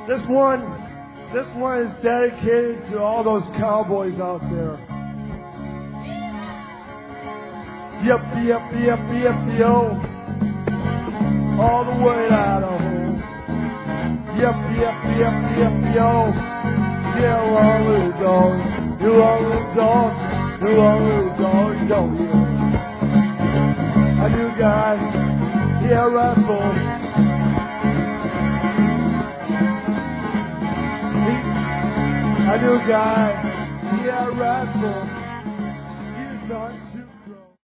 This one is dedicated to all those cowboys out there. Yep, yep, yep, yep, yo. All the way to Idaho. Yep, yep, yep, yep, yo. Yeah, long little dogs. You long little dogs. You long little dogs, don't you? A new guy. Yeah, rifle. A new guy, yeah, rifle.